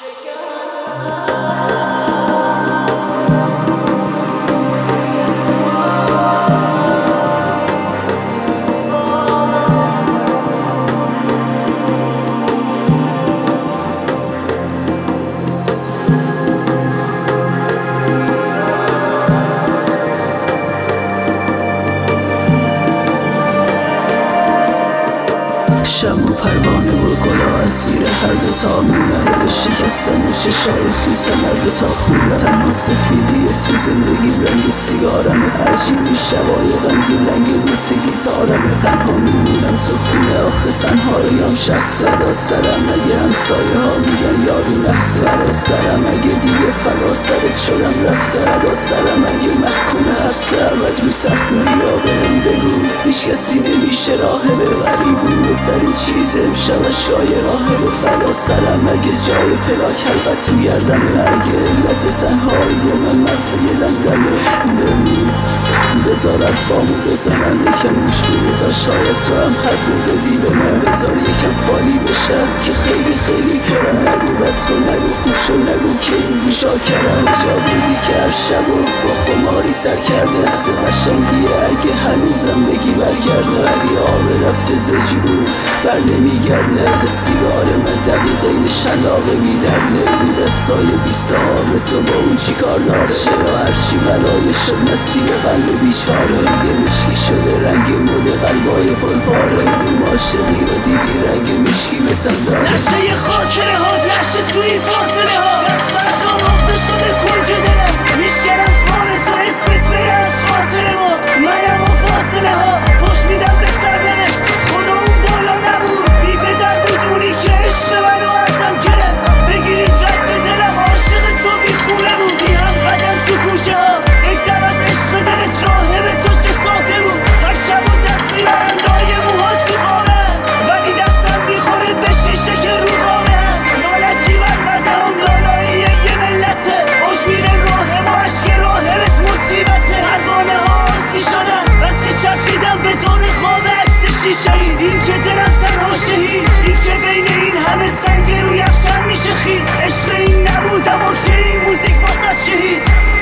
شمع و پروانه و گلا از زیر هر دوتا می‌نره شکستن و چشای خیسم هر دوتا خونه تنها سفیدیه تو زندگی رنگ سیگارم عجیبی شبای غمگین رنگ بوت گیتارم تنها میمونم تو خونه آخه تنهاییم شخص صدا سرم اگه همسایه ها میگن یارو نحس برا سرم اگه دیگه فدا سرت شدم رفته ادا سرم اگه محکوم حبس ابد رو تخت بیا بهم بگو هیچ کسی نمیشه راه ببری بزرگترین چیز امشب اشکای راه رو فدا سرم اگه جای پلاک حلقت تو گردنه اگه علت تنهایی من مرسه یه دمدمه بمون بذار الفامو بزنم یکم موش بده تا شاید تو هم حد رو بدی به من بذار یکم خالی بشه که خیلی خیلی پرم نگو بس کن نگو خوب شد نگو که این گوشا کرم جا بودی که هر شب و با خماری سر کرده است قشنگیه اگه هنوزم بگی برگرده ولی آب رفته زجور بر نمیگرده اخه سیگار من دقیقه شلاقه میدرده اون دستای بیسابه تو با اون چی کار داره چرا هرچی بلایه شد مسیر قلب بیچاره دیگه مشکی شده رنگ مده قلبای پرپاره دوم عاشقی رو دیدی رنگ مشکی بتم داره نشه یه خاطره ها نشه توی فاصله ها سرکان آخته شده کنج دلم میشکنم خانه تو اسمت بره از خاطر ما منم و فاصله ها خوش میدم به سرنوشت خدا اون بالا نبود بی پدر بود اونی که عشق منو ازم گرفت بگیرید رد دلم عاشق تو بی خونه بود بی هم قدم تو کوچه ها اکتر از عشق دلت راهبه تو چه ساته بود هر شب و دست میبرم لای موها تو قامه ولی دستم میخوره به شیشه که رو قامه لالجی بر مدام لالایی یه ملته خوش میره راه ما عشق راهبت مصیبته پروانه ها آرسی شدن بس که شب میدم به دور خواب عکس شیشه ای این که دلم تنها شهید این که بین این همه سنگ رو یخشم میشه خیل عشق این نبود اما که این موزیک واسه شهید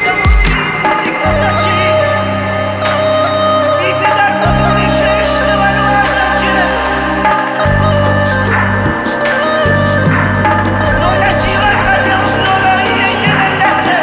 موزیک واسه شهید بی پدر بدونی که عشق منو ازم گرفت لالجی بر قدم لالایی یه ملته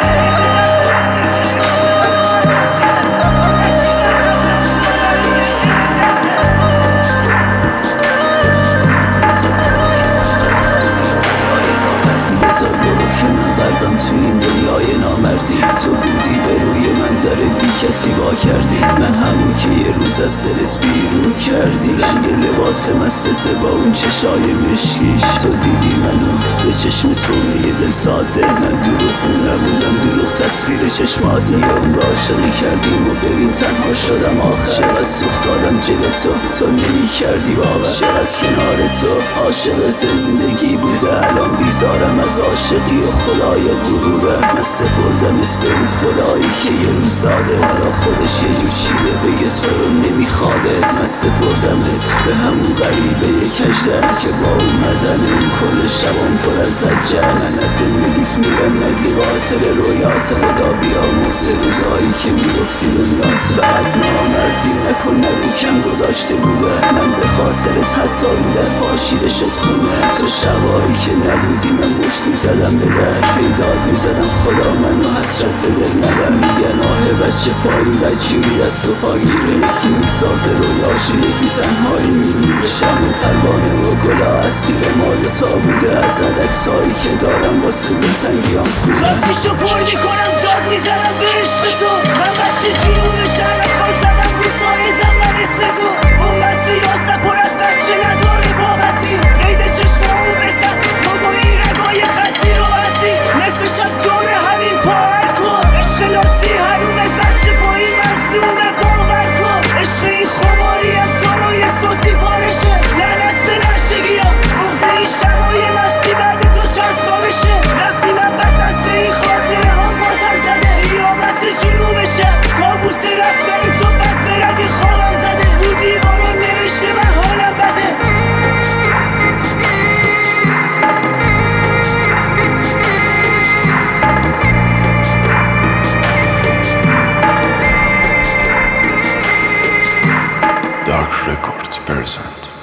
بذار برو که من قلبم توی این دنیای نامردی تو بودی به روی من داره بی کسی با کردی من همون که یه روز از دلت بیرون کردی رنگ لباس مستته با اون چشای مشکیش تو دیدی منو به چشم تو یه دل ساده من دروغ نبودم دروغ تصویر چشماتی یا اون رو عاشقی کردیم و ببین تنها شدم آخر چقدر سوخت دادم جلو تو نمی کردی باور چقدر کنار تو عاشق زندگی بوده الان بیزارم از عاشقی و خدای غروره من سپردم اسم به اون خدایی که یه روز داده حالا خودش یه جور چیده بگه تو رو نمیخواده من سپردم اسم به همون غریبه یک کشتن که با اومدن اون کل شبان پر از زجه من از زندگیت میرم نگی قاتل رویات خدا بیامرز روزایی که میگفتی دنیات فقط نامردی نکن نگو کم گذاشته بوده من به خاطرت حتی این در پاشیده شد خونه تو شبایی که نبودی من مشت میزدم به در پیداد میزدم خدا منو حسرت به دل نبر میگن آه بچه پایین بچیوری دست و پاگیره یکی میسازه رویاشو یکی تنهایی میمیره شمع و پروانه و گلا اسیر مال تا بوده از عکسایی که دارم واسه دلتنگیام خوبه وقتیشو پر میکنم داد میزنم به عشق تو من بچه جنوب شهر خال زدم رو سایدم من اسم تو اون بسته یاسه پر از بچه نداره بابتی قید چشمامو بزن بابایی رگای خطی رو بطی نصف شب داره همین پاهل کن عشق لاسی هرونت بچه پایی مظلومه باور کن عشق این خماری از دارای صوتی پارشه لعنت به نشگی ها بغض این شبای مستی بعد تو چند سالشه رفتی من بدبسته این خاطره ها باتم زده قیامت جنوبشه کابوس رفتن تو بد به رگ خوابم زده بودی Perisant.